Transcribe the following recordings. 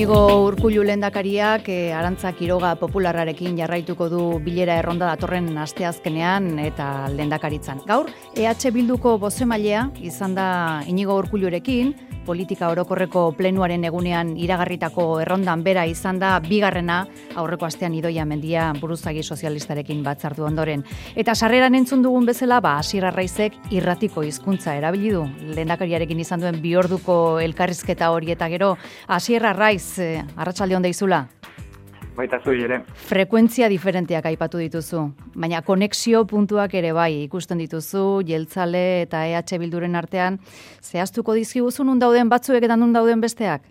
Iñigo Urkullu lehendakariak Arantza Quiroga Popularrarekin jarraituko du bilera erronda datorren asteazkenean eta lehendakaritzan. Gaur, EH Bilduko bozemailea izan da Iñigo Urkullurekin, politika orokorreko plenuaren egunean iragarritako errondan bera izan da bigarrena aurreko astean Idoia Mendia buruzagi sozialistarekin batzardu ondoren. Eta sarreran entzun dugun bezala, Asier Arraizek irratiko hizkuntza erabili du. Lehendakariarekin izan duen bi orduko elkarrizketa hori eta gero, Asier Arraiz, arratsalde on deizula. Baita zui ere. Frekuentzia diferenteak aipatu dituzu, baina konexio puntuak ere bai ikusten dituzu, Jeltzale eta EH Bilduren artean, zehaztuko dizkiguzu nun dauden batzuek eta nun dauden besteak?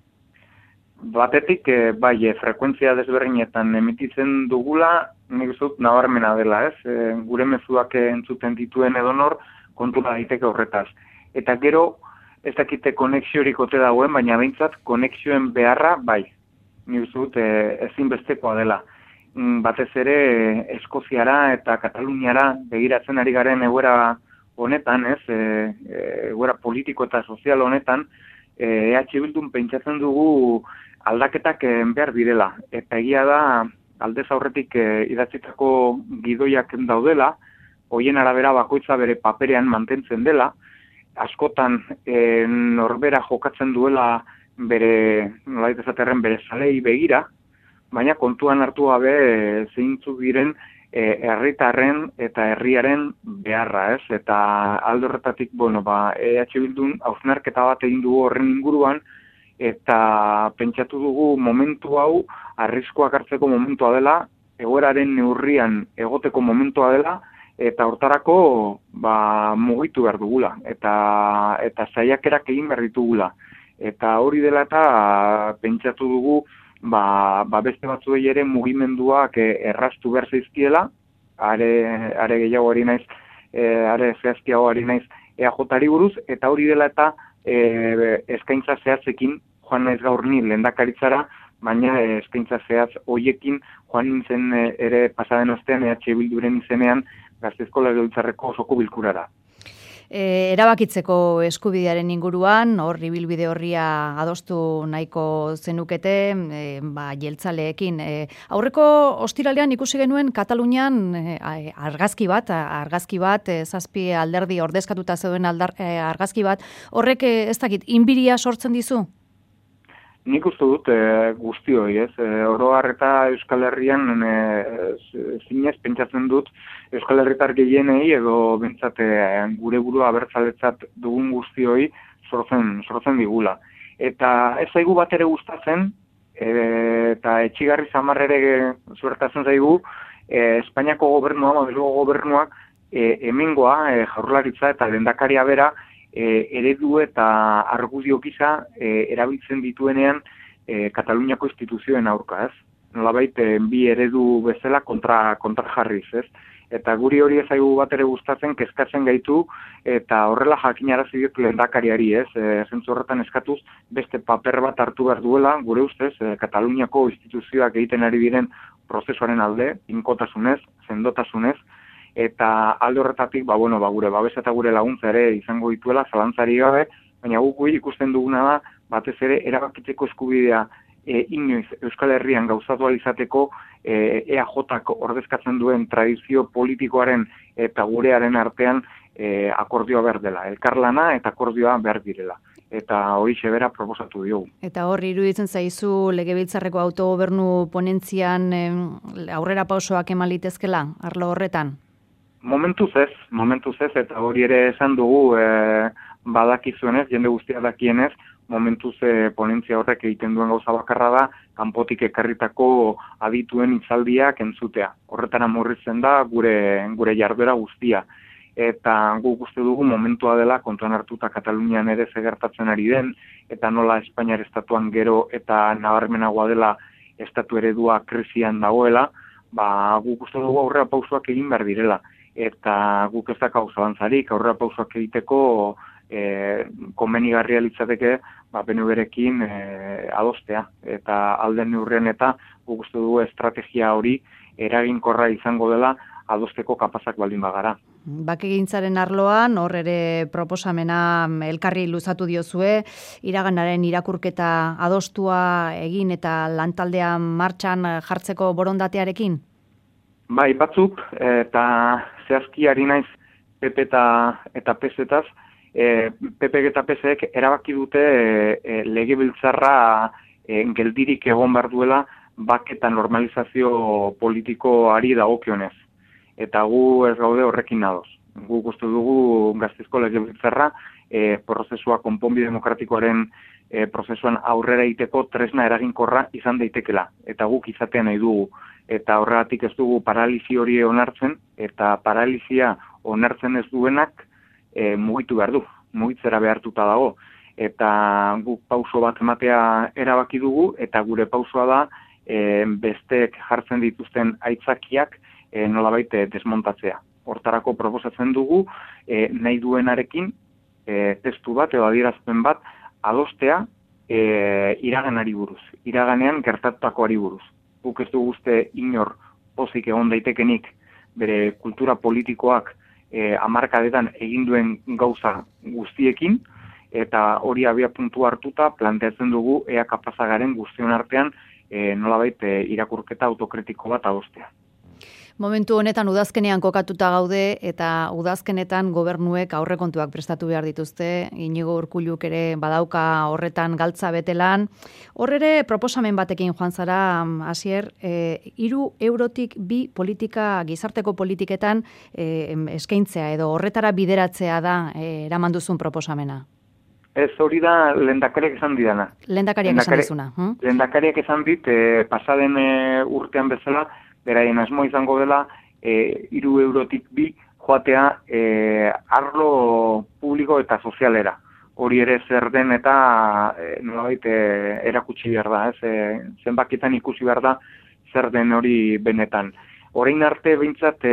Batetik, bai, frekuentzia desberdinetan emititzen dugula, nik uste dut nabarmena dela, ez? Gure mezuak entzuten dituen edonor kontura daiteke horretaz. Eta gero, ez dakite konexiorik ote dagoen, baina behintzat konexioen beharra, bai. Nik uste dut ezinbestekoa dela. Batez ere Eskoziara eta Kataluniara begiratzen ari garen egoera honetan, ez? Egoera politiko eta sozial honetan, EH Bildun pentsatzen dugu aldaketak behar direla. Eta egia da, aldez aurretik idatzitako gidoiak daudela, hoien arabera bakoitza bere paperean mantentzen dela, askotan norbera jokatzen duela bere, nolait esaterren, bere zalei begira, baina kontuan hartu gabe zeintzuk diren herritarren eta herriaren beharra, ez? Eta alde horretatik, EH Bildun hausnarketa bat egin dugu horren inguruan, eta pentsatu dugu momentu hau arriskuak hartzeko momentua dela, egoeraren neurrian egoteko momentua dela, eta hortarako mugitu behar dugula, eta saiakerak egin behar ditugula. Eta hori dela eta pentsatu dugu beste batzuei ere mugimenduak erraztu behar zaizkiela, are gehiago ari naiz, are zehazkiago ari naiz EAJ-ari buruz, eta hori dela eta eskaintza zehatzekin joan naiz gaur ni lehendakaritzara, baina eskaintza zehatz hoiekin joan nintzen ere pasaden ostean EH Bilduren izenean Gasteizko Legebiltzarreko osoko bilkurara. Erabakitzeko eskubidearen inguruan, hor ibilbide horria adostu nahiko zenukete, Jeltzaleekin. Aurreko ostiralean ikusi genuen Katalunian argazki bat, 7 alderdi ordezkatuta zeuden argazki bat, horrek ez dakit, inbiria sortzen dizu? Nik uste dut guztioi, ez? Oro har eta Euskal Herrian zinez pentsatzen dut Euskal Herritar gehienei edo bentsat gure burua abertzaletzat dugun guztioi sortzen digula. Eta ez zaigu bat ere gustatzen, eta etxigarri samar ere zuertatzen zaigu, Espainiako gobernua, Madrilgo gobernuak, hemengoa, Jaurlaritza eta lehendakaria bera, eredu eta argudio gisa erabiltzen dituenean Kataluniako instituzioen aurka, ez? Nolabait bi eredu bezala kontra jarriz, ez? Eta guri hori ezaigu bat ere gustatzen, kezkatzen gaitu, eta horrela jakinarazi diot lehendakariari, ez? Zentzu horretan eskatuz beste paper bat hartu behar duela, gure ustez, Kataluniako instituzioak egiten ari diren prozesuaren alde, tinkotasunez, sendotasunez, eta alde horretatik, gure babesa eta gure laguntza ere izango dituela, zalantzari gabe, baina guk ikusten duguna da, batez ere, erabakitzeko eskubidea inoiz Euskal Herrian gauzatu izateko EAJak ordezkatzen duen tradizio politikoaren eta gurearen artean akordioa behar dela, elkarlana eta akordioa behar direla. Eta hori bera proposatu diogu. Eta hor iruditzen zaizu Legebiltzarreko autogobernu ponentzian aurrera pausoak eman litezkela, arlo horretan? Momentuz ez, eta hori ere esan dugu badakizuenez, jende guztia dakienez, momentuz ponentzia horrek egiten duen gauza bakarra da, kanpotik ekarritako adituen hitzaldiak entzutea. Horretara murrizten da gure jarduera guztia. Eta guk uste dugu momentua dela, kontuan hartuta Katalunian ere gertatzen ari den, eta nola Espainiar estatuan gero eta nabarmenagoa dela estatu eredua krisian dagoela, guk uste dugu aurrera pausoak egin behar direla. Eta guk ez dakau zalantzarik, aurrera pausoak egiteko komenigarria litzateke PNV-rekin adostea. Eta alden neurrian eta guk uste dugu estrategia hori eraginkorra izango dela adosteko kapazak baldin bagara. Bakegintzaren arloan, hor ere proposamena elkarri luzatu diozue, iraganaren irakurketa adostua egin eta lantaldean martxan jartzeko borondatearekin? Bai, batzuk, eta zehazki ari naiz PP eta PSetaz, PP eta PSek erabaki dute legebiltzarra geldirik egon behar duela bake eta normalizazio politikoari dagokionez. Eta gu ez gaude horrekin ados. Gu uste dugu Gasteizko legebiltzarra prozesua konponbide demokratikoaren prozesuan aurrera egiteko tresna eraginkorra izan daitekela. Eta guk izatea nahi dugu. Eta horregatik ez dugu paralisi hori onartzen, eta paralisia onartzen ez duenak mugitu behar du. Mugitzera behartuta dago. Eta guk pauso bat ematea erabaki dugu, eta gure pausoa da besteek jartzen dituzten aitzakiak nolabait desmontatzea. Hortarako proposatzen dugu nahi duenarekin testu bat edo adierazpen bat adostea iraganari buruz, iraganean gertatutakoari buruz. Guk ez dugu uste inor pozik egon daitekenik bere kultura politikoak hamarkadetan egin duen gauza guztiekin, eta hori abia puntu hartuta planteatzen dugu ea kapazagaren guztion artean nolabait irakurketa autokritiko bat adostea. Momentu honetan udazkenean kokatuta gaude eta udazkenetan gobernuek aurrekontuak prestatu behar dituzte, Inigo Urkulluk ere badauka horretan galtza betelan. Hor ere proposamen batekin joan zara, Asier, 3 eurotik 2 politika, gizarteko politiketan eskaintzea edo horretara bideratzea da eraman duzun proposamena. Ez hori da lehendakariak esan didana. Lehendakariak esan dizuna. Lehendakariak esan dit, pasaden urtean bezala, beraien asmo izango dela 3 eurotik 2 joatea arlo publiko eta sozialera. Hori ere zer den eta nolabait erakutsi behar da, zenbakitan ikusi behar da zer den hori benetan. Orain arte behintzat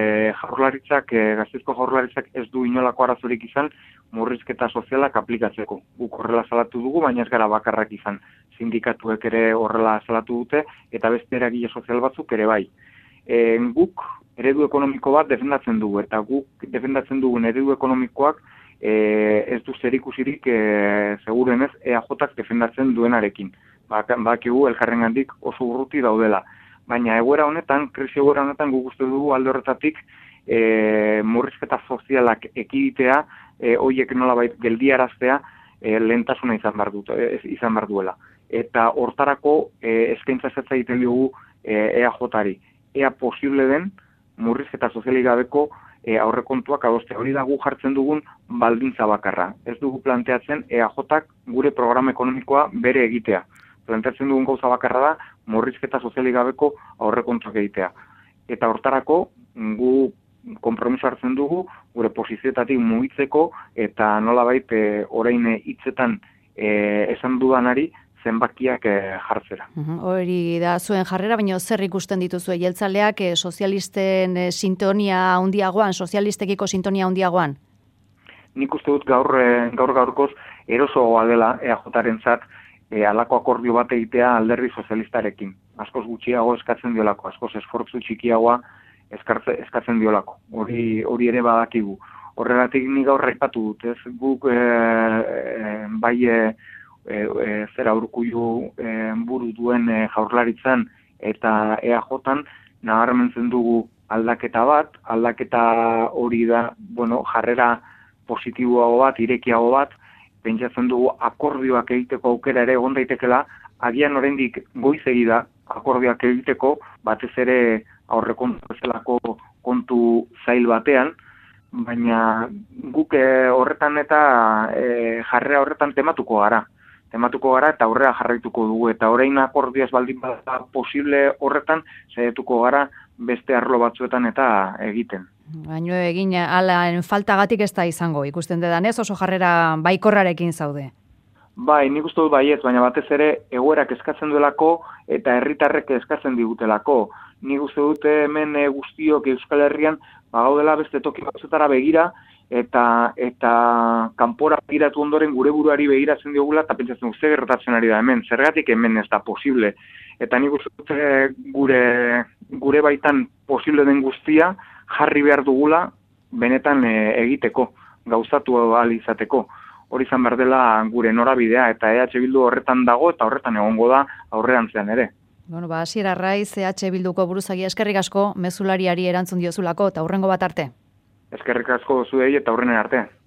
Gasteizko Jaurlaritzak ez du inolako arazorik izan murrizketa sozialak aplikatzeko. Guk horrela salatu dugu, baina ez gara bakarrak izan. Sindikatuek ere horrela salatu dute, eta beste eragile sozial batzuk ere bai. Guk eredu ekonomiko bat defendatzen dugu, eta guk defendatzen dugun eredu ekonomikoak ez du zerikusirik segurenez EAJak defendatzen duenarekin. Bakigu elkarrengandik oso urruti daudela. Baina egoera honetan, krisi egoera honetan guk uste dugu alde horretatik murrizketa sozialak ekiditea, horiek nolabait geldiaraztea lehentasuna izan behar duela. Eta hortarako eskaintza zetza egiten diogu EAJari. Ea posible den murrizketa sozialik gabeko aurrekontuak adostea. Hori da gu jartzen dugun baldintza bakarra. Ez dugu planteatzen EAJak gure programa ekonomikoa bere egitea. Planteatzen dugun gauza bakarra da murrizketa sozialik gabeko aurrekontuak egitea. Eta hortarako gu konpromiso hartzen dugu gure posizioetatik mugitzeko eta nolabait orain hitzetan esan dudanari zenbakiak jartzera. Hori da zuen jarrera, baina zer ikusten dituzu jeltzaleak sozialisten sintonia handiagoan, sozialistekiko sintonia handiagoan? Nik uste dut gaurkoz erosoa dela EAJarentzat halako akordio bat egitea alderdi sozialistarekin. Askoz gutxiago eskatzen diolako, askoz esfortzu txikiagoa eskatzen diolako. Hori ere badakigu. Horregatik nik gaur aipatu dut, ez guk bai zera Urkullu buru duen Jaurlaritzan eta EAJan nabarmentzen dugu aldaketa bat, aldaketa hori da, jarrera positiboago bat, irekiago bat, pentsatzen dugu akordioak egiteko aukera ere egon daitekela, agian oraindik goizegi da akordioak egiteko, batez ere aurrekontu bezalako kontu zail batean, baina guk horretan eta jarrera horretan tematuko gara eta aurrera jarraituko dugu, eta orain akordioaz baldin bada posible horretan, saiatuko gara beste arlo batzuetan eta egiten. Baina egin alaen faltagatik ez da izango, ikusten dedanez oso jarrera baikorrarekin zaude. Bai, nik uste dut baiet, baina batez ere egoerak eskatzen duelako eta herritarrek eskatzen digutelako. Nik uste dut hemen guztiok Euskal Herrian bagaudela beste toki batzuetara begira eta kanpora begiratu ondoren gure buruari begiratzen diogula eta pentsatzen uste gertatzen ari da hemen. Zergatik hemen ez da posible. Eta nik uste dut gure baitan posible den guztia jarri behar dugula benetan egiteko, gauzatu ahal izateko. Hori izan behar dela gure norabidea eta EH Bildu horretan dago eta horretan egongo da aurrerantzean ere. Bueno, Asier Arraiz, EH Bilduko buruzagia, eskerrik asko mezulariari erantzun diozulako eta hurrengo bat arte. Eskerrik asko zuei eta aurrenen arte.